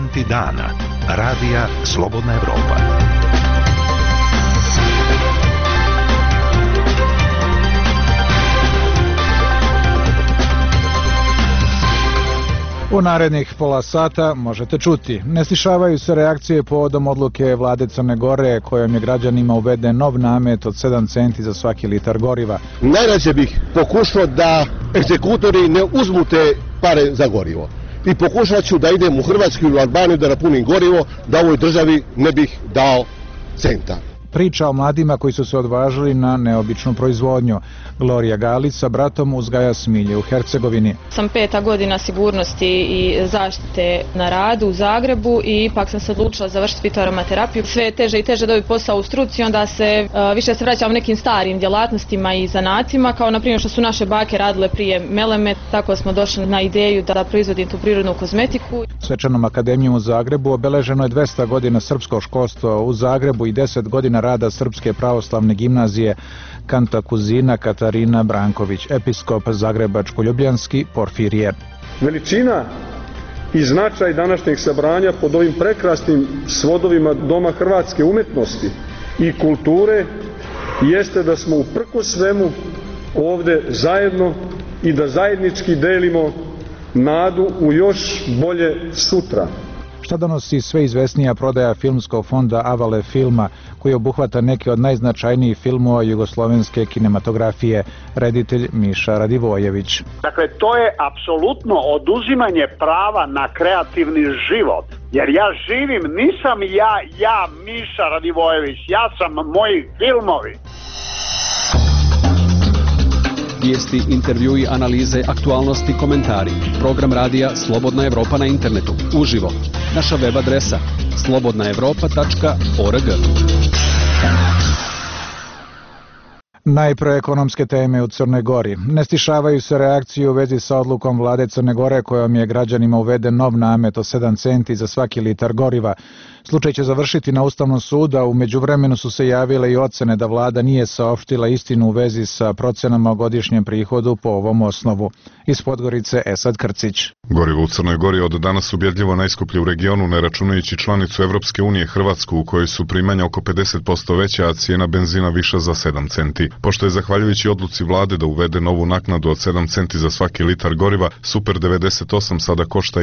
Akcenti dana. Radija Slobodna Evropa. U narednih pola sata možete čuti. Ne stišavaju se reakcije povodom odluke vlade Crne Gore kojom je građanima uveden nov namet od 7 centi za svaki litar goriva. Najrađe bih pokušao da egzekutori ne uzmu te pare za gorivo. I pokušat ću da idem u Hrvatsku ili u Albaniju da napunim gorivo, da ovoj državi ne bih dao centa. Priča o mladima koji su se odvažili na neobičnu proizvodnju. Gloria Galić sa bratom uzgaja smilje u Hercegovini. Sam 5. godina sigurnosti i zaštite na radu u Zagrebu i ipak sam se odlučila završiti fitoaromaterapiju. Sve je teže i teže dobiti posao u struci, onda se više vraćam nekim starim djelatnostima i zanatima, kao na primjer što su naše bake radile prije meleme, tako smo došli na ideju da proizvodim tu prirodnu kozmetiku. Svečanom akademijom u Zagrebu obeleženo je 200 godina srpskog školstva u Zagrebu i 10 godina rada Srpske pravoslavne gimnazije Kantakuzina Katarina Branković, episkop Zagrebačko-Ljubljanski Porfirije. Veličina i značaj današnjeg sabranja pod ovim prekrasnim svodovima Doma hrvatske umetnosti i kulture jeste da smo uprkos svemu ovde zajedno i da zajednički delimo nadu u još bolje sutra. Šta donosi sve izvesnija prodaja filmskog fonda Avale filma, koji obuhvata neke od najznačajnijih filmova jugoslovenske kinematografije, reditelj Miša Radivojević. Dakle, to je apsolutno oduzimanje prava na kreativni život. Jer ja živim, nisam ja Miša Radivojević, ja sam moji filmovi. Vijesti, intervjui, analize, aktualnosti, komentari. Program radija Slobodna Evropa na internetu. Uživo. Naša web adresa slobodnaevropa.org. Najpre ekonomske teme u Crnoj Gori. Ne stišavaju se reakcije u vezi sa odlukom vlade Crne Gore kojom je građanima uveden nov namet od 7 centi za svaki litar goriva. Slučaj će završiti na Ustavnom sudu, a u međuvremenu su se javile i ocene da vlada nije saopštila istinu u vezi sa procenama o godišnjem prihodu po ovom osnovu. Iz Podgorice Esad Krcić. Gorivo u Crnoj Gori od danas ubjedljivo najskuplje u regionu, ne računajući članicu Evropske unije Hrvatsku, u kojoj su primanja oko 50% veća, a cijena benzina viša za 7 centi. Pošto je zahvaljujući odluci vlade da uvede novu naknadu od 7 centi za svaki litar goriva, Super 98 sada košta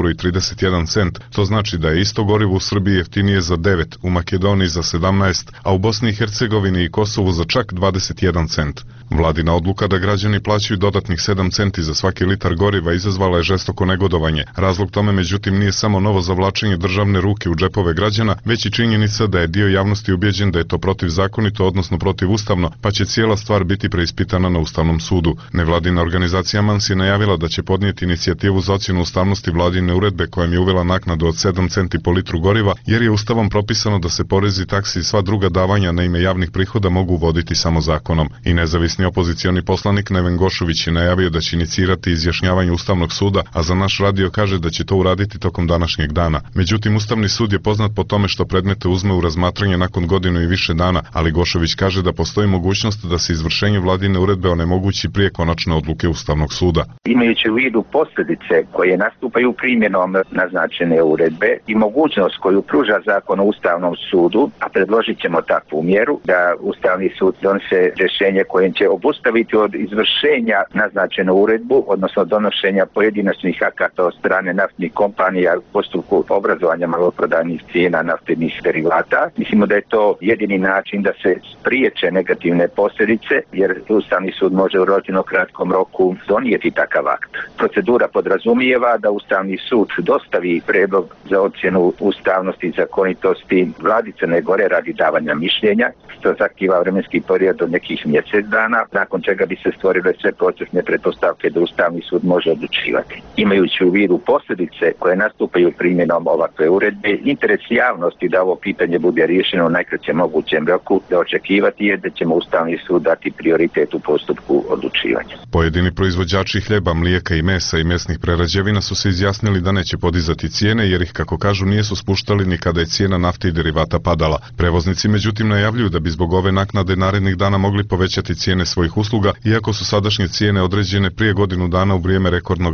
1,31 €, to znači da je isto gorivo u Srbiji jeftinije za 9, u Makedoniji za 17, a u Bosni i Hercegovini i Kosovu za čak 21 cent. Vladina odluka da građani plaćaju dodatnih 7 centi za svaki litar goriva izazvala je žestoko negodovanje. Razlog tome međutim nije samo novo zavlačenje državne ruke u džepove građana, već i činjenica da je dio javnosti ubijeđen da je to protivzakonito, odnosno protivustavno, pa će cijela stvar biti preispitana na Ustavnom sudu. Nevladina organizacija Mans je najavila da će podnijeti inicijativu za ocjenu ustavnosti vladine uredbe kojom je uvela naknadu od 7 centi po litru goriva, jer je Ustavom propisano da se porezi, taksi i sva druga davanja na ime javnih prihoda mogu voditi samo zakonom. I nezavisni opozicioni poslanik Neven Gošović je najavio da će inicirati izjašnjavanje Ustavnog suda, a za naš radio kaže da će to uraditi tokom današnjeg dana. Međutim, Ustavni sud je poznat po tome što predmete uzme u razmatranje nakon godinu i više dana, ali Gošović kaže da postoji mogućnost da se izvršenje vladine uredbe onemogući prije konačne odluke Ustavnog suda. Imajući u vidu posljedice koje nastupaju primjenom naznačene uredbe i mogućnost koju pruža zakon o Ustavnom sudu, a predložit ćemo takvu mjeru da Ustavni sud donese rješenje kojim će obustaviti od izvršenja naznačenu uredbu, odnosno donošenja pojedinačnih akata od strane naftnih kompanija u postupku obrazovanja maloprodajnih cijena naftnih derivata. Mislimo da je to jedini način da se spriječe negativne posljedice, jer Ustavni sud može u relativno kratkom roku donijeti takav akt. Procedura podrazumijeva da Ustavni sud dostavi predlog za ocjenu ustavnosti i zakonitosti vladi Crne Gore radi davanja mišljenja, što zahtijeva vremenski period od nekih mjesec dana, nakon čega bi se stvorile sve procesne pretpostavke da Ustavni sud može odlučivati. Imajući u vidu posljedice koje nastupaju primjenom ovakve uredbe, interes javnosti da ovo pitanje bude riješeno u najkraćem mogućem roku, da očekivati je da ćemo Ustavni sud dati prioritet u postupku odlučivanja. Pojedini proizvođači hljeba, mlijeka i mesa i mesnih prerađevina su se izjasnili da neće podizati cijene, jer ih, kako kažu, nisu spuštali ni kada je cijena nafte i derivata padala. Prevoznici međutim najavljuju da bi zbog ove naknade narednih dana mogli povećati cijene svojih usluga, iako su sadašnje cijene određene prije godinu dana u vrijeme rekordnog rasta cijena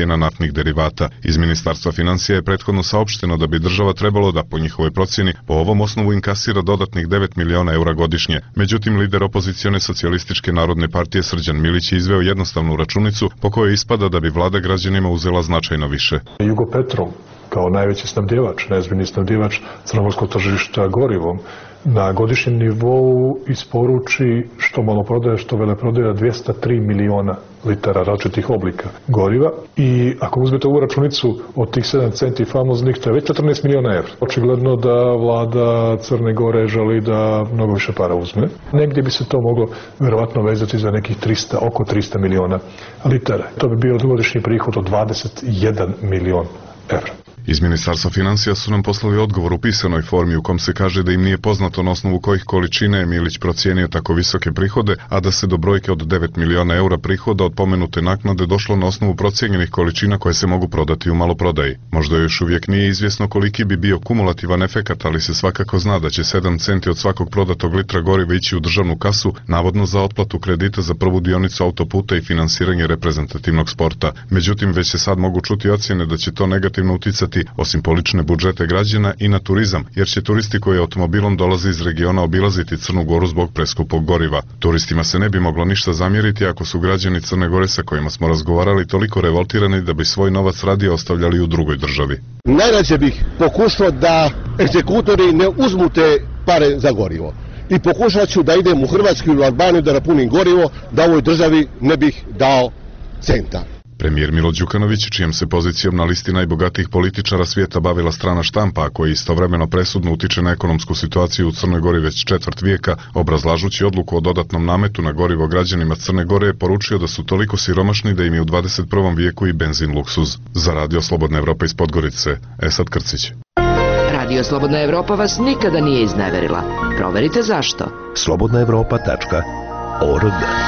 cijena naftnih derivata. Iz Ministarstva financija je prethodno saopšteno da bi država trebalo da po njihovoj procjeni po ovom osnovu inkasira dodatnih 9 miliona eura godišnje. Međutim, lider opozicione socijalističke narodne partije Srđan Milić je izveo jednostavnu računicu po kojoj ispada da bi vlada građanima uzela značajno više. Jugopetrol kao najveći snabdjevač, neizmjerni snabdjevač crnogorskog tržišta gorivom, na godišnjem nivou isporuči što maloprodaja, što veleprodaja 203 miliona litara različitih oblika goriva i ako uzmete ovu računicu od tih 7 centi famoznih, to je već 14 miliona evra. Očigledno da vlada Crne Gore želi da mnogo više para uzme. Negdje bi se to moglo vjerovatno vezati za nekih oko 300 miliona litara. To bi bio godišnji prihod od 21 milion evra. Iz Ministarstva financija su nam poslali odgovor u pisanoj formi u kom se kaže da im nije poznato na osnovu kojih količina je Milić procijenio tako visoke prihode, a da se do brojke od 9 miliona eura prihoda od pomenute naknade došlo na osnovu procijenjenih količina koje se mogu prodati u maloprodaji. Možda još uvijek nije izvjesno koliki bi bio kumulativan efekat, ali se svakako zna da će 7 centi od svakog prodatog litra goriva ići u državnu kasu, navodno za otplatu kredita za prvu dionicu autoputa i finansiranje reprezentativnog sporta. Međutim, već se sad mogu čuti ocjene da će to negativno uticati osim po lične budžete građana i na turizam, jer će turisti koji automobilom dolaze iz regiona obilaziti Crnu Goru zbog preskupog goriva. Turistima se ne bi moglo ništa zamjeriti ako su građani Crne Gore sa kojima smo razgovarali toliko revoltirani da bi svoj novac radije ostavljali u drugoj državi. Najrađe bih pokušao da egzekutori ne uzmu te pare za gorivo. I pokušat ću da idem u Hrvatsku ili u Albaniju da napunim gorivo, da ovoj državi ne bih dao centa. Premijer Milo Đukanović, čijom se pozicijom na listi najbogatijih političara svijeta bavila strana štampa, a koji istovremeno presudno utiče na ekonomsku situaciju u Crnoj Gori već četvrt vijeka, obrazlažući odluku o dodatnom nametu na gorivo građanima Crne Gore, je poručio da su toliko siromašni da im je u 21. vijeku i benzin luksuz. Za Radio Slobodna Evropa iz Podgorice, Esad Krcić. Radio Slobodna Evropa vas nikada nije izneverila. Proverite zašto. slobodnaevropa.org.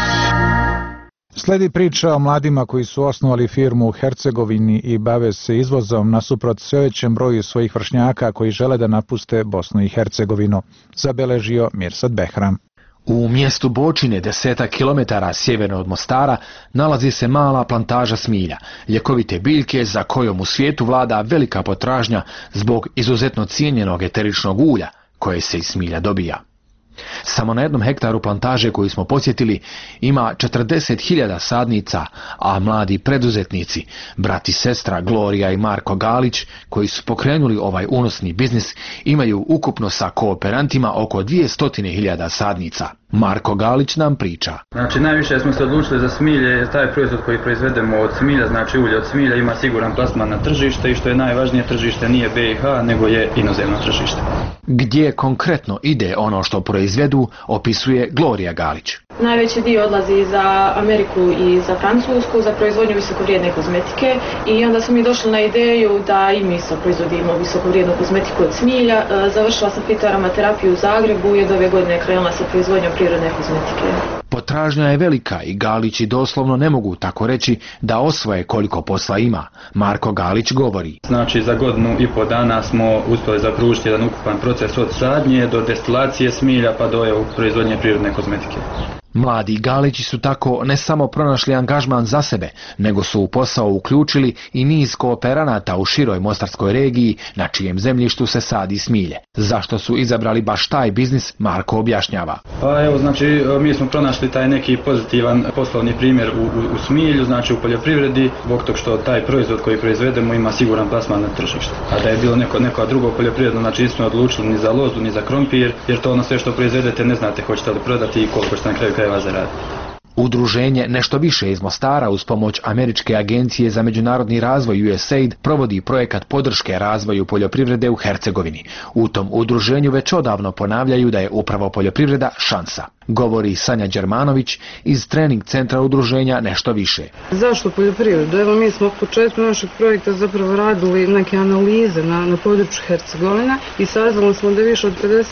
Sledi priča o mladima koji su osnovali firmu u Hercegovini i bave se izvozom nasuprot sve većem broju svojih vršnjaka koji žele da napuste Bosnu i Hercegovinu, zabeležio Mirsad Behram. U mjestu Bočine, 10 kilometara sjeverno od Mostara, nalazi se mala plantaža smilja, ljekovite biljke za kojom u svijetu vlada velika potražnja zbog izuzetno cijenjenog eteričnog ulja koje se iz smilja dobija. Samo na jednom hektaru plantaže koju smo posjetili ima 40.000 sadnica, a mladi preduzetnici, brat i sestra Gloria i Marko Galić, koji su pokrenuli ovaj unosni biznis, imaju ukupno sa kooperantima oko 200.000 sadnica. Marko Galić nam priča. Znači, najviše smo se odlučili za smilje, jer taj proizvod koji proizvedemo od smilja, znači ulje od smilja, ima siguran plasman na tržište i što je najvažnije, tržište nije BiH, nego je inozemno tržište. Gdje konkretno ide ono što proizvedu, opisuje Gloria Galić. Najveći dio odlazi za Ameriku i za Francusku, za proizvodnju visokovrijedne kozmetike i onda smo mi došli na ideju da i mi proizvodimo visokovrijednu kozmetiku od smilja. Završila sam fitoaromaterapiju u Zagrebu i od ove godine krenula sa proizvodnjom prirodne kozmetike. Potražnja je velika i Galići doslovno ne mogu tako reći da osvoje koliko posla ima. Marko Galić govori. Znači, za 1,5 dana smo uspjeli zakružiti jedan ukupan proces od sadnje do destilacije smilja pa do proizvodnje prirodne kozmetike. Mladi Galići su tako ne samo pronašli angažman za sebe, nego su u posao uključili i niz kooperanata u široj mostarskoj regiji na čijem zemljištu se sadi smilje. Zašto su izabrali baš taj biznis, Marko objašnjava. Pa evo, znači, mi smo pronašli taj neki pozitivan poslovni primjer u smilju, znači u poljoprivredi, zbog tog što taj proizvod koji proizvedemo ima siguran plasman na tržište. A da je bilo neko drugo poljoprivredno, znači nismo odlučili ni za lozu, ni za krompir, jer to ono sve što proizvedete ne znate hoćete li prodati i koliko ćete na kraju krajeva zaraditi. Udruženje Nešto više iz Mostara uz pomoć Američke agencije za međunarodni razvoj USAID provodi projekat podrške razvoju poljoprivrede u Hercegovini. U tom udruženju već odavno ponavljaju da je upravo poljoprivreda šansa. Govori Sanja Đermanović iz trening centra udruženja Nešto više. Zašto poljoprivredu? Evo, mi smo od početka našeg projekta zapravo radili neke analize na području Hercegovine i saznali smo da više od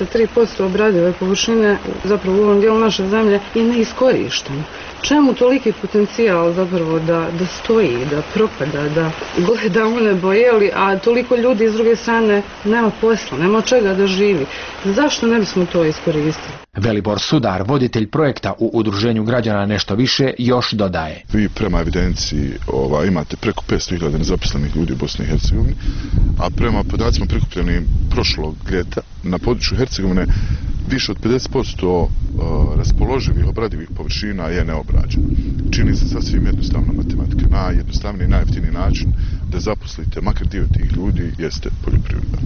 53% obradive površine zapravo u ovom dijelu naše zemlje je neiskorišteno. Čemu toliki potencijal zapravo da stoji, da propada, da gleda u nebo, a toliko ljudi s druge strane nema posla, nema od čega da živi. Zašto ne bismo to iskoristili? Velibor Sudar, voditelj projekta u Udruženju građana Nešto više, još dodaje. Vi prema evidenciji imate preko 500.000 nezaposlenih ljudi u Bosni i Hercegovini, a prema podacima prikupljenim prošlog ljeta na području Hercegovine više od 50% raspoloživih obradivih površina je neobrađeno. Čini se sasvim jednostavna matematika. Najjednostavniji i najjeftiniji način da zaposlite makar dio tih ljudi jeste poljoprivreda.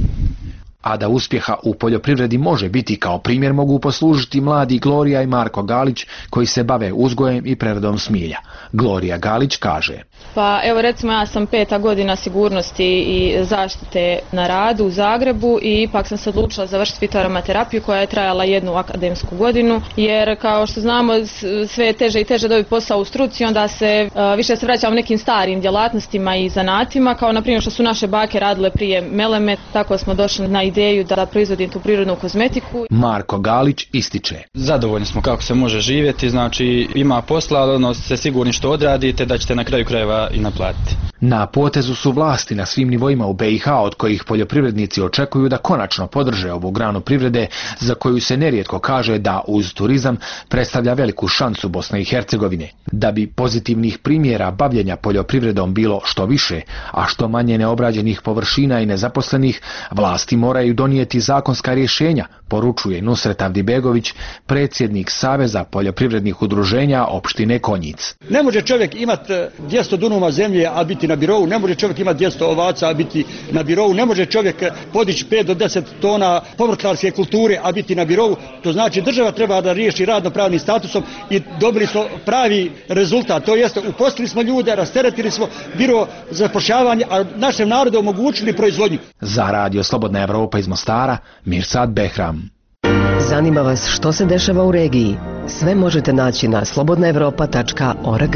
A da uspjeha u poljoprivredi može biti, kao primjer mogu poslužiti mladi Glorija i Marko Galić koji se bave uzgojem i preradom smilja. Glorija Galić kaže. Pa evo recimo ja sam 5. godina sigurnosti i zaštite na radu u Zagrebu i ipak sam se odlučila završiti fitoaromaterapiju koja je trajala 1 akademsku godinu, jer kao što znamo sve je teže i teže dobiti posao u struci, onda se više vraćamo nekim starim djelatnostima i zanatima, kao na primjer što su naše bake radile prije meleme, tako smo došli na ideju da proizvodim tu prirodnu kozmetiku. Marko Galić ističe. Zadovoljni smo kako se može živjeti, znači ima posla, ali ono ste sigurni što odradite da ćete na kraju krajeva i naplatiti. Na potezu su vlasti na svim nivoima u BiH, od kojih poljoprivrednici očekuju da konačno podrže ovu granu privrede za koju se nerijetko kaže da uz turizam predstavlja veliku šansu Bosne i Hercegovine. Da bi pozitivnih primjera bavljenja poljoprivredom bilo što više, a što manje neobrađenih površina i nezaposlenih, vlasti moraju donijeti zakonska rješenja, poručuje Nusret Avdibegović, predsjednik Saveza poljoprivrednih udruženja opštine Konjic. Ne može čovjek imati 200 dunuma zemlje, a biti na birovu, ne može čovjek imati 200 ovaca, a biti na birovu, ne može čovjek podići 5 do 10 tona povrtlarske kulture, a biti na birovu. To znači država treba da riješi radno-pravnim statusom i dobili smo pravi rezultat. To jeste, uposlili smo ljude, rasteretili smo biro za zapošljavanje, a našem narodu omogućili proizvodnju. Za Radio Slobodna Evropa iz Mostara, Mirsad Behram. Zanima vas što se dešava u regiji? Sve možete naći na slobodnaevropa.org.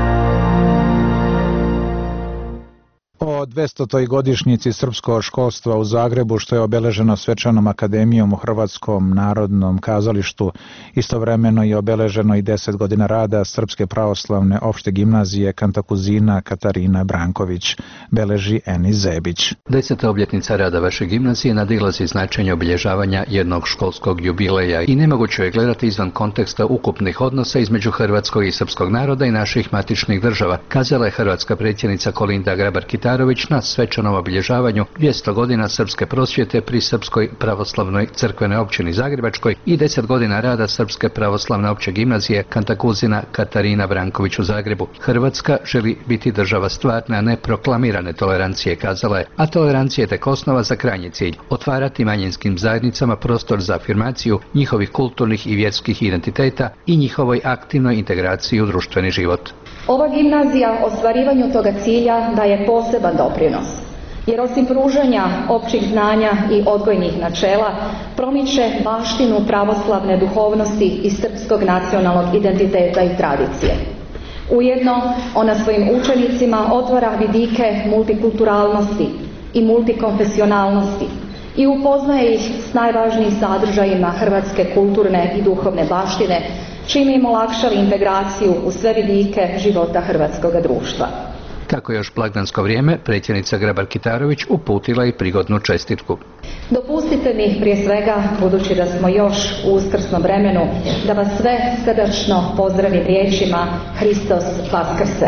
O 200. godišnjici srpskog školstva u Zagrebu, što je obeleženo svečanom akademijom u Hrvatskom narodnom kazalištu, istovremeno je obeleženo i 10 godina rada Srpske pravoslavne opšte gimnazije Kantakuzina Katarina Branković, beleži Eni Zebić. 10. obljetnica rada vaše gimnazije nadilazi značenje obilježavanja jednog školskog jubileja i nemoguće je gledati izvan konteksta ukupnih odnosa između hrvatskog i srpskog naroda i naših matičnih država, kazala je hrvatska predsjednica Kolinda Grabar-Kitarović na svečanom obilježavanju 200 godina srpske prosvjete pri Srpskoj pravoslavnoj crkvenoj općini Zagrebačkoj i 10 godina rada Srpske pravoslavne opće gimnazije Kantakuzina Katarina Branković u Zagrebu. Hrvatska želi biti država stvarne, a ne proklamirane tolerancije, kazala je, a tolerancija je tek osnova za krajnji cilj, otvarati manjinskim zajednicama prostor za afirmaciju njihovih kulturnih i vjerskih identiteta i njihovoj aktivnoj integraciji u društveni život. Ova gimnazija ostvarivanju toga cilja daje poseban doprinos, jer osim pružanja općih znanja i odgojnih načela, promiče baštinu pravoslavne duhovnosti i srpskog nacionalnog identiteta i tradicije. Ujedno, ona svojim učenicima otvara vidike multikulturalnosti i multikonfesionalnosti i upoznaje ih s najvažnijim sadržajima hrvatske kulturne i duhovne baštine, čime im olakšali integraciju u sve vidike života hrvatskog društva. Kako još blagdansko vrijeme, predsjednica Grabar-Kitarović uputila i prigodnu čestitku. Dopustite mi prije svega, budući da smo još u uskrsnom vremenu, da vas sve srdačno pozdravim riječima Hristos Vaskrse,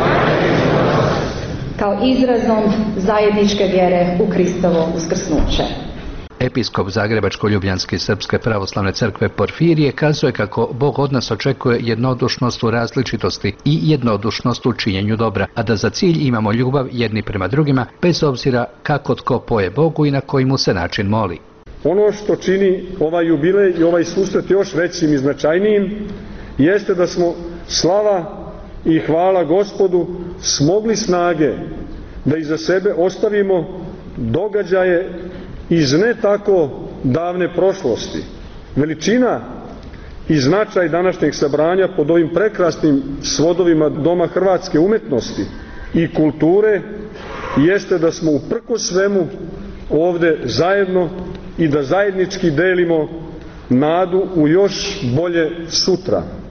kao izrazom zajedničke vjere u Kristovo uskrsnuće. Episkop Zagrebačko-Ljubljanske Srpske pravoslavne crkve Porfirije kazuje kako Bog od nas očekuje jednodušnost u različitosti i jednodušnost u činjenju dobra, a da za cilj imamo ljubav jedni prema drugima, bez obzira kako tko poje Bogu i na koji mu se način moli. Ono što čini ovaj jubilej i ovaj susret još većim i značajnijim jeste da smo, slava i hvala Gospodu, smogli snage da iza sebe ostavimo događaje iz ne tako davne prošlosti. Veličina i značaj današnjeg sabranja pod ovim prekrasnim svodovima Doma hrvatske umjetnosti i kulture jeste da smo uprkos svemu ovdje zajedno i da zajednički delimo nadu u još bolje sutra.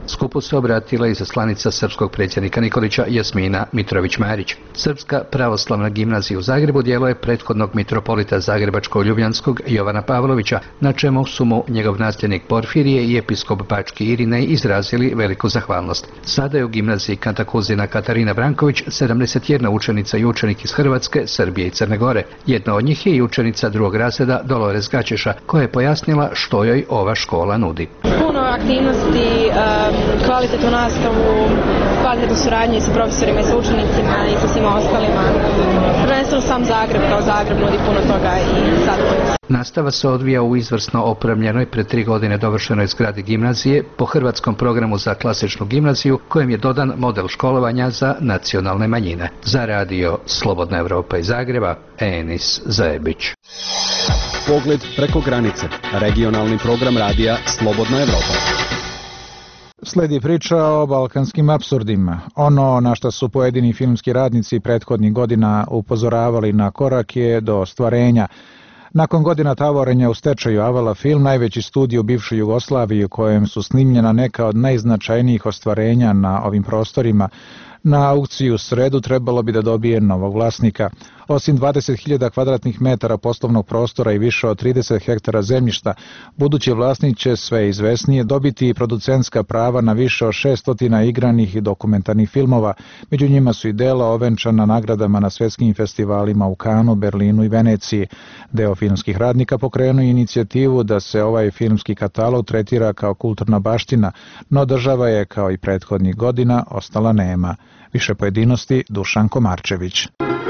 Skupu se obratila i zaslanica srpskog predsjednika Nikolića Jasmina Mitrović-Marić. Srpska pravoslavna gimnazija u Zagrebu djelo je prethodnog mitropolita Zagrebačko-Ljubljanskog Jovana Pavlovića, na čemu su mu njegov nasljednik Porfirije i episkop Bački Irinej izrazili veliku zahvalnost. Sada je u gimnaziji kantakuzina Katarina Branković 71 učenica i učenik iz Hrvatske, Srbije i Crne Gore. Jedna od njih je i učenica drugog razreda Dolores Gaćeša, koja je pojasnila što joj ova škola nudi. Puno aktivnosti, kvalitetnu nastavu, kvalitetnu suradnju sa profesorima i sa učenicima i sa svima ostalima. Prvenstveno sam Zagreb kao Zagreb nudi puno toga i zadovoljno. Nastava se odvija u izvrsno opremljenoj pred 3 godine dovršenoj zgradi gimnazije po hrvatskom programu za klasičnu gimnaziju, kojem je dodan model školovanja za nacionalne manjine. Za radio Slobodna Evropa iz Zagreba, Enis Zajebić. Pogled preko granice. Regionalni program radija Slobodna Evropa. Sledi priča o balkanskim apsurdima. Ono na što su pojedini filmski radnici prethodnih godina upozoravali na korak je do ostvarenja. Nakon godina tavorenja u stečaju Avala Film, najveći studij u bivšoj Jugoslaviji u kojem su snimljena neka od najznačajnijih ostvarenja na ovim prostorima, na aukciju u sredu trebalo bi da dobije novog vlasnika. Osim 20.000 kvadratnih metara poslovnog prostora i više od 30 hektara zemljišta, budući vlasnik će sve izvesnije dobiti i producentska prava na više od 600 igranih i dokumentarnih filmova. Među njima su i dela ovenčana nagradama na svetskim festivalima u Kanu, Berlinu i Veneciji. Deo filmskih radnika pokrenuo inicijativu da se ovaj filmski katalog tretira kao kulturna baština, no država je, kao i prethodnih godina, ostala nema. Više pojedinosti Dušan Komarčević.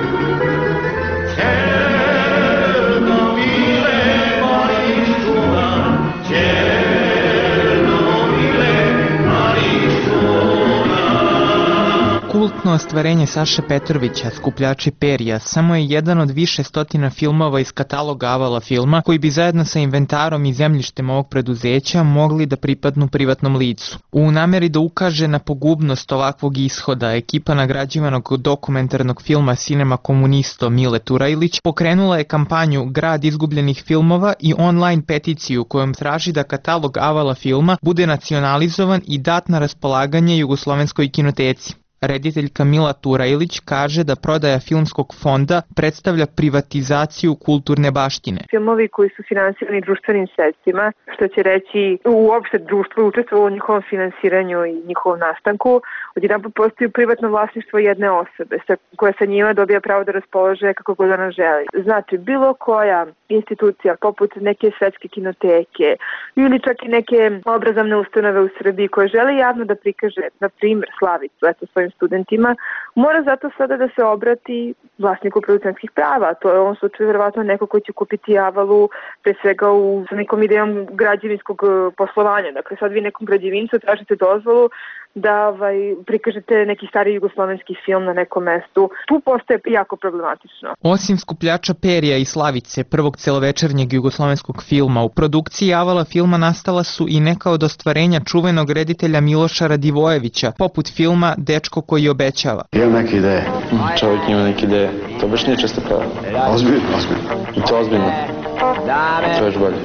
Kultno ostvarenje Saše Petrovića, Skupljači perja, samo je jedan od više stotina filmova iz kataloga Avala Filma, koji bi zajedno sa inventarom i zemljištem ovog preduzeća mogli da pripadnu privatnom licu. U nameri da ukaže na pogubnost ovakvog ishoda, ekipa nagrađivanog dokumentarnog filma Cinema Komunisto Mile Turajlić pokrenula je kampanju Grad izgubljenih filmova i online peticiju kojom traži da katalog Avala Filma bude nacionalizovan i dat na raspolaganje Jugoslovenskoj kinoteci. Rediteljka Mila Turajlić kaže da prodaja filmskog fonda predstavlja privatizaciju kulturne baštine. Filmovi koji su finansirani društvenim sredstvima, što će reći uopšte društvo učestvovalo u njihovom finansiranju i njihovom nastanku, odjedanput postaju privatno vlasništvo jedne osobe koja sa njima dobija pravo da raspolaže kako god ona želi. Znači, bilo koja institucija poput neke svetske kinoteke ili čak i neke obrazovne ustanove u Srbiji koje žele javno da prikaže, na primjer, Slavicu, svojim studentima, mora zato sada da se obrati vlasniku producentskih prava. To je u ovom slučaju verovatno neko koji će kupiti Avalu pre svega sa nekom idejom građevinskog poslovanja. Dakle, sad vi nekom građevincu tražite dozvolu da prikažete neki stari jugoslovenski film na nekom mestu. Tu postaje jako problematično. Osim Skupljača perja i Slavice, prvog celovečernjeg jugoslovenskog filma, u produkciji Avala Filma nastala su i neka od ostvarenja čuvenog reditelja Miloša Radivojevića, poput filma Dečko koji obećava. Imam neke ideje. Čovjek ima neke ideje. To baš nije često pravo. Ozbiljno. I to ozbiljno. To je još bolje.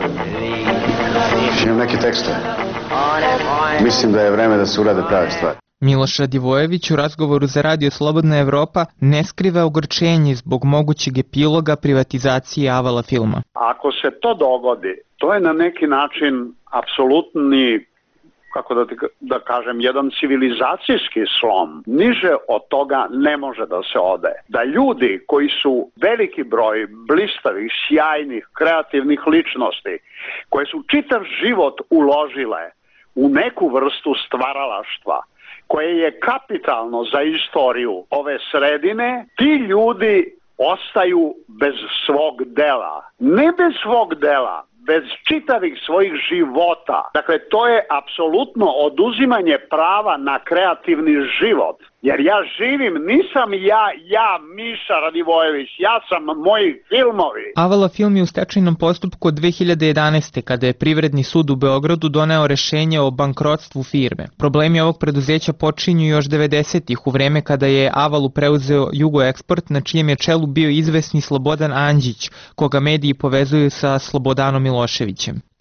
Imam neke tekstove. Mislim da je vreme da se urade prave stvari. Miloš Radivojević u razgovoru za radio Slobodna Evropa ne skriva ogorčenje zbog mogućeg epiloga privatizacije Avala Filma. Ako se to dogodi, to je na neki način apsolutni, kako da kažem, jedan civilizacijski slom. Niže od toga ne može da se ode. Da ljudi koji su veliki broj blistavih, sjajnih, kreativnih ličnosti, koje su čitav život uložile u neku vrstu stvaralaštva, koje je kapitalno za istoriju ove sredine, ti ljudi ostaju bez svog dela. Ne bez svog dela, bez čitavih svojih života. Dakle, to je apsolutno oduzimanje prava na kreativni život. Jer ja živim, nisam ja Miša Radivojević, ja sam moji filmovi. Avala Film je u stečajnom postupku od 2011. kada je Privredni sud u Beogradu doneo rešenje o bankrotstvu firme. Problemi ovog preduzeća počinju još 90-ih, u vreme kada je Avalu preuzeo Jugoeksport, na čijem je čelu bio izvesni Slobodan Anđić, koga mediji povezuju sa Slobodanom Miloševićem.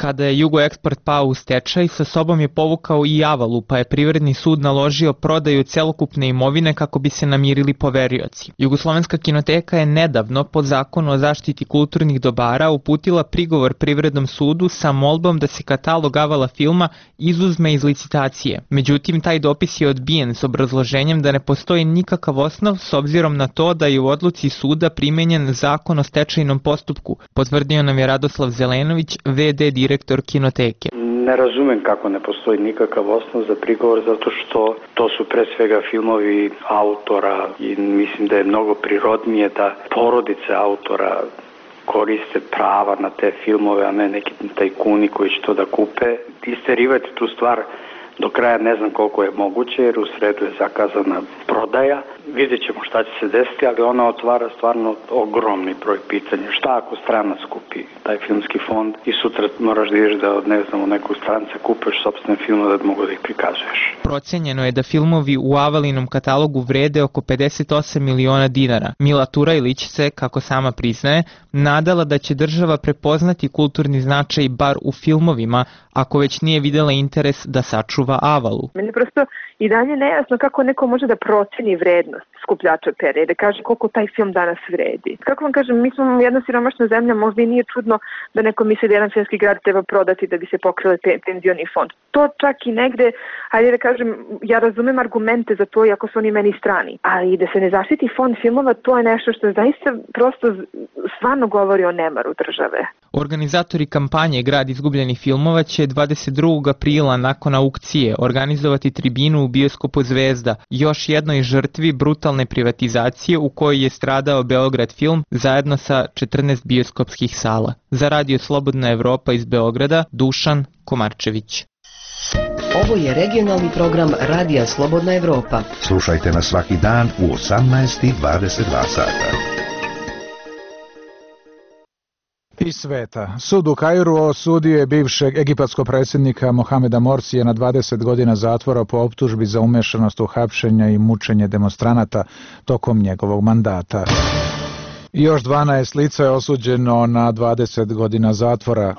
Kada je Jugoeksport pao u stečaj, sa sobom je povukao i Avalu, pa je Privredni sud naložio prodaju celokupne imovine kako bi se namirili poverioci. Jugoslovenska kinoteka je nedavno, po zakonu o zaštiti kulturnih dobara, uputila prigovor Privrednom sudu sa molbom da se katalog Avala filma izuzme iz licitacije. Međutim, taj dopis je odbijen s obrazloženjem da ne postoji nikakav osnov s obzirom na to da je u odluci suda primenjen zakon o stečajnom postupku, potvrdio nam je Radoslav Zelenović, VD direktor kinoteke. Ne razumem kako ne postoji nikakav osnov za prigovor, zato što to su pre svega filmovi autora i mislim da je mnogo prirodnije da porodice autora koriste prava na te filmove, a ne neki tajkuni koji će to da kupe. Isterivati tu stvar do kraja ne znam koliko je moguće, jer u sredu je zakazana prodaja. Vidjet ćemo šta će se desiti, ali ona otvara stvarno ogromni broj pitanja. Šta ako stranac kupi taj filmski fond i sutra moraš da ideš da u nekog stranca kupeš sopstvene filmove da mogu da ih prikazuješ. Procenjeno je da filmovi u Avalinom katalogu vrede oko 58 miliona dinara. Mila Turajlić se, kako sama priznaje, nadala da će država prepoznati kulturni značaj bar u filmovima, ako već nije videla interes da sačuva Avalu. Meni prosto i dalje nejasno kako neko može da proceni vrednost skupljača perja i da kaže koliko taj film danas vredi. Kako vam kažem, mi smo jedna siromašna zemlja, možda i nije čudno da neko misli da jedan filmski grad treba prodati da bi se pokrile penzioni fond. To čak i negde, hajde da kažem, ja razumem argumente za to, iako su oni meni strani, ali da se ne zaštiti fond filmova, to je nešto što zaista prosto stvarno govori o nemaru države. Organizatori kampanje Grad izgubljenih filmova će 22. aprila nakon aukcije organizovati tribinu u bioskopu Zvezda, još jednoj žrtvi brutalne privatizacije u kojoj je stradao Beograd film zajedno sa 14 bioskopskih sala. Za Radio Slobodna Evropa iz Beograda, Dušan Komarčević. Ovo je regionalni program Radija Slobodna Evropa. Slušajte nas svaki dan u 18:22 sata. Iz sveta. Sud u Kairu osudio je bivšeg egipatskog predsjednika Mohameda Morsija na 20 godina zatvora po optužbi za umešanost u hapšenja i mučenje demonstranata tokom njegovog mandata. Još 12 lica je osuđeno na 20 godina zatvora.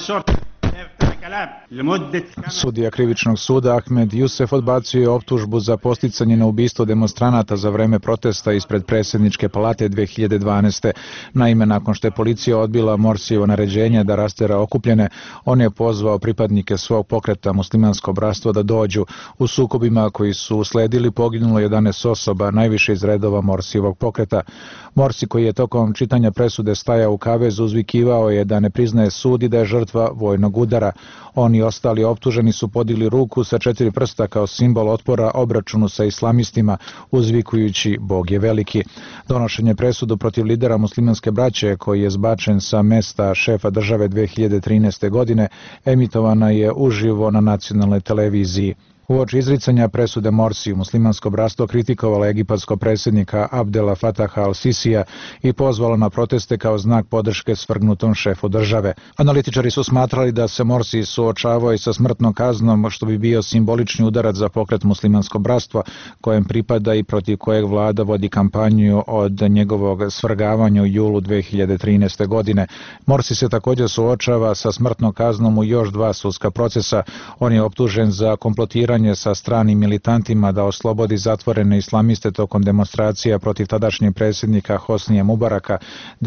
Sudija krivičnog suda Ahmed Jusef odbacio je optužbu za posticanje na ubistvo demonstranata za vreme protesta ispred predsjedničke palate 2012. Naime, nakon što je policija odbila Morsijevo naređenje da rastera okupljene, on je pozvao pripadnike svog pokreta Muslimansko bratstvo da dođu. U sukobima koji su usledili poginulo 11 osoba, najviše iz redova Morsijevog pokreta. Morsi, koji je tokom čitanja presude stajao u kavezu, uzvikivao je da ne priznaje sud i da je žrtva vojnog udara. Oni ostali optuženi su podigli ruku sa 4 prsta kao simbol otpora obračunu sa islamistima, uzvikujući Bog je veliki. Donošenje presudu protiv lidera muslimanske braće, koji je zbačen sa mesta šefa države 2013. godine, emitovana je uživo na nacionalnoj televiziji. Uoči izricanja presude Morsiju, muslimansko bratstvo kritikovalo egipatskog predsjednika Abdela Fataha al-Sisija i pozvalo na proteste kao znak podrške svrgnutom šefu države. Analitičari su smatrali da se Morsi suočavao i sa smrtnom kaznom, što bi bio simbolični udarac za pokret muslimansko bratstva, kojem pripada i protiv kojeg vlada vodi kampanju od njegovog svrgavanja u julu 2013. godine. Morsi se također suočava sa smrtnom kaznom u još 2 sudska procesa. On je optužen za komplotiranje sa stranim militantima da oslobodi zatvorene islamiste tokom demonstracija protiv tadašnjeg predsjednika Hosnija Mubaraka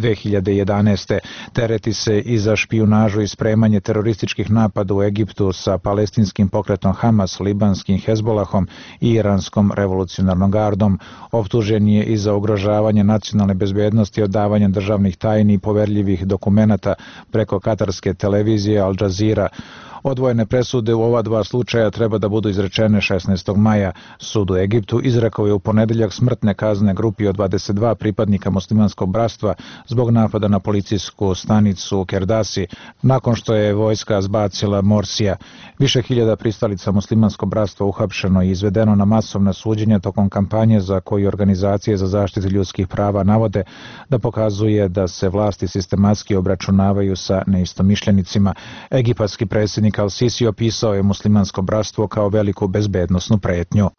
2011. Tereti se i za špijunažu i spremanje terorističkih napada u Egiptu sa palestinskim pokretom Hamas, libanskim Hezbolahom i iranskom revolucionarnom gardom. Optužen je i za ugrožavanje nacionalne bezbednosti, odavanje državnih tajni i poverljivih dokumenata preko katarske televizije Al Jazeera. Odvojene presude u ova 2 slučaja treba da budu izrečene 16. maja. Sud u Egiptu izrekao je u ponedeljak smrtne kazne grupi od 22 pripadnika muslimanskog bratstva zbog napada na policijsku stanicu u Kerdasi, nakon što je vojska zbacila Morsija. Više hiljada pristalica muslimanskog bratstva uhapšeno i izvedeno na masovna suđenja tokom kampanje za koju organizacije za zaštitu ljudskih prava navode da pokazuje da se vlasti sistematski obračunavaju sa neistomišljenicima. Egipatski predsjednik Al-Sisi opisao je muslimansko bratstvo kao veliku bezbednosnu pretnju.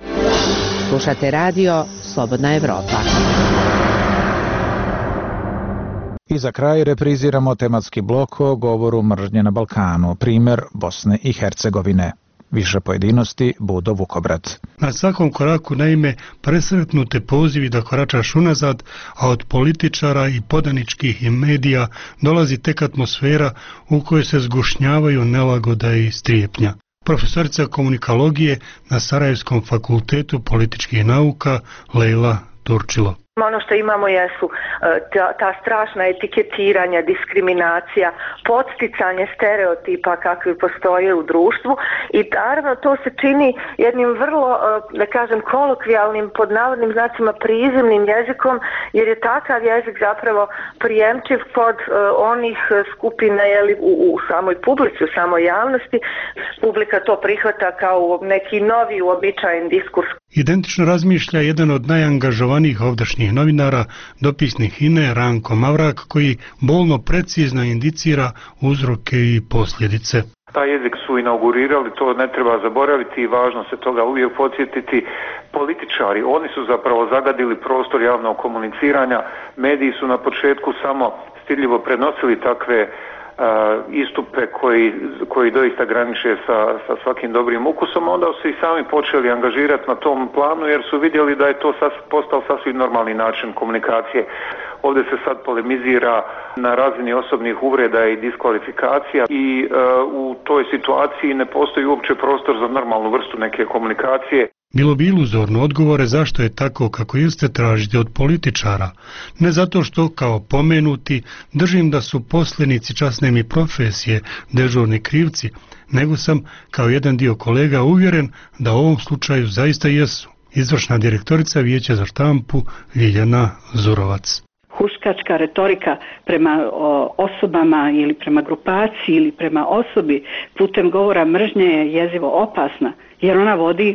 Slušate radio Slobodna Evropa. I za kraj repriziramo tematski blok o govoru mržnje na Balkanu, primjer Bosne i Hercegovine. Više pojedinosti, Budo Vukobrat. Na svakom koraku, naime, presretnute pozivi da koračaš unazad, a od političara i podaničkih i medija dolazi tek atmosfera u kojoj se zgušnjavaju nelagoda i strijepnja. Profesorica komunikologije na Sarajevskom fakultetu političkih nauka Lejla Turčilo. Ono što imamo jesu ta strašna etiketiranja, diskriminacija, podsticanje stereotipa kakvi postoje u društvu i naravno to se čini jednim vrlo, da kažem, kolokvijalnim, pod navodnim znacima prizemnim jezikom, jer je takav jezik zapravo prijemčiv kod onih skupina u samoj publici, u samoj javnosti. Publika to prihvata kao neki novi uobičajen diskurs. Identično razmišlja jedan od najangažovanijih ovdašnjih novinara, dopisnik HINE Ranko Mavrak, koji bolno precizno indicira uzroke i posljedice. Taj jezik su inaugurirali, to ne treba zaboraviti i važno se toga uvijek podsjetiti. Političari, oni su zapravo zagadili prostor javnog komuniciranja, mediji su na početku samo stidljivo prenosili takve istupe koji doista graniče sa svakim dobrim ukusom, onda su i sami počeli angažirati na tom planu jer su vidjeli da je to postao sasvim normalni način komunikacije. Ovdje se sad polemizira na razini osobnih uvreda i diskvalifikacija i u toj situaciji ne postoji uopće prostor za normalnu vrstu neke komunikacije. Bilo bi iluzorno odgovore zašto je tako kako jeste tražiti od političara. Ne zato što, kao pomenuti, držim da su poslenici časne mi profesije dežurni krivci, nego sam, kao jedan dio kolega, uvjeren da u ovom slučaju zaista jesu. Izvršna direktorica Vijeća za štampu Ljiljana Zurovac. Huškačka retorika prema osobama ili prema grupaciji ili prema osobi putem govora mržnje je jezivo opasna, jer ona vodi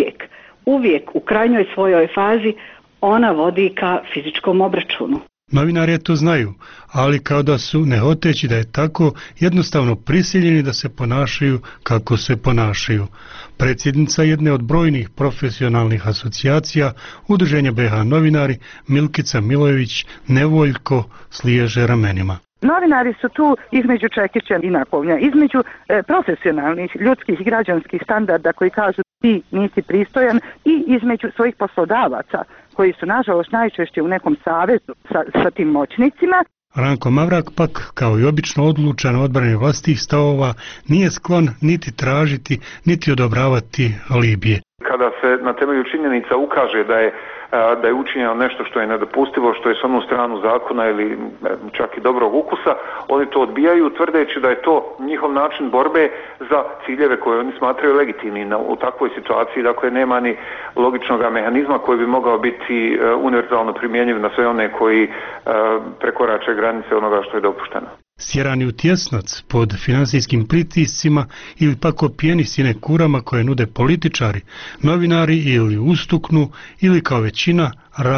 uvijek u krajnjoj svojoj fazi, ona vodi ka fizičkom obračunu. Novinari to znaju, ali kao da su, ne hoteći da je tako, jednostavno prisiljeni da se ponašaju kako se ponašaju. Predsjednica jedne od brojnih profesionalnih asocijacija, Udruženja BH Novinari, Milkica Milojević, nevoljko sliježe ramenima. Novinari su tu između čekića i nakovnja, između profesionalnih, ljudskih i građanskih standarda koji kažu ti nisi pristojan i između svojih poslodavaca koji su nažalost najčešće u nekom savezu sa tim moćnicima. Ranko Mavrak pak, kao i obično odlučan odbrani vlastih stavova, nije sklon niti tražiti, niti odobravati alibije. Kada se na temelju činjenica ukaže da je učinjeno nešto što je nedopustivo, što je s onu stranu zakona ili čak i dobrog ukusa, oni to odbijaju tvrdeći da je to njihov način borbe za ciljeve koje oni smatraju legitimni. U takvoj situaciji, dakle, nema ni logičnog mehanizma koji bi mogao biti univerzalno primjenjiv na sve one koji prekorače granice onoga što je dopušteno. Stjerani u tjesnac pod financijskim pritiscima ili pak opijeni sinekurama koje nude političari, novinari ili ustuknu ili kao većina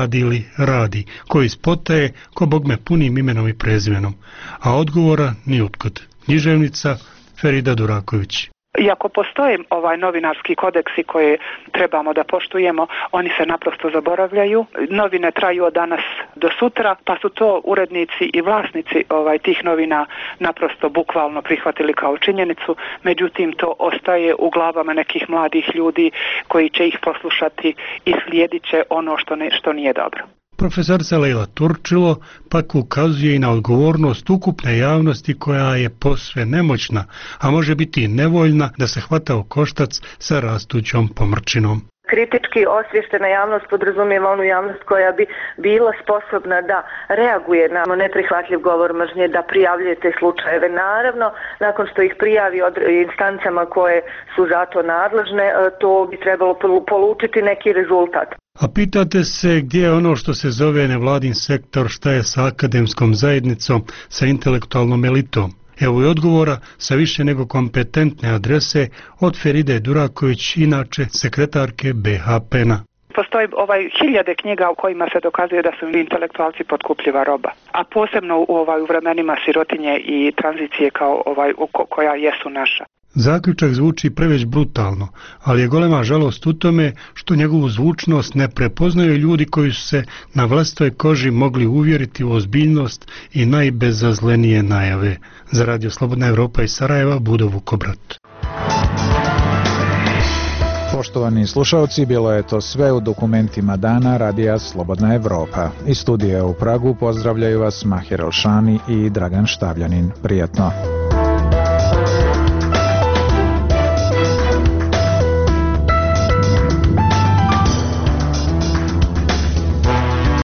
radi, koji spotaje ko bogme punim imenom i prezimenom, a odgovora ni otkud. Književnica Ferida Duraković. Iako postoje novinarski kodeksi koje trebamo da poštujemo, oni se naprosto zaboravljaju. Novine traju od danas do sutra, pa su to urednici i vlasnici tih novina naprosto bukvalno prihvatili kao činjenicu. Međutim, to ostaje u glavama nekih mladih ljudi koji će ih poslušati i slijedit će ono što nije dobro. Profesorica Lejla Turčilo pak ukazuje i na odgovornost ukupne javnosti koja je posve nemoćna, a može biti i nevoljna da se hvata u koštac sa rastućom pomrčinom. Kritički osviještena javnost podrazumijeva onu javnost koja bi bila sposobna da reaguje na neprihvatljiv govor mržnje, da prijavljuje te slučajeve. Naravno, nakon što ih prijavi od instancama koje su za to nadležne, to bi trebalo polučiti neki rezultat. A pitate se gdje je ono što se zove nevladin sektor, šta je sa akademskom zajednicom, sa intelektualnom elitom? Evo je odgovora sa više nego kompetentne adrese od Feride Duraković, inače sekretarke BH-PEN-a. Postoji hiljade knjiga u kojima se dokazuje da su intelektualci potkupljiva roba, a posebno u vremenima sirotinje i tranzicije koja jesu naša. Zaključak zvuči preveć brutalno, ali je golema žalost u tome što njegovu zvučnost ne prepoznaju ljudi koji su se na vlastitoj koži mogli uvjeriti u ozbiljnost i najbezazlenije najave. Za Radio Slobodna Evropa iz Sarajeva, Budo Vukobrat. Poštovani slušalci, bilo je to sve u dokumentima dana Radija Slobodna Evropa. Iz studija u Pragu pozdravljaju vas Mahir Elšani i Dragan Štavljanin. Prijatno.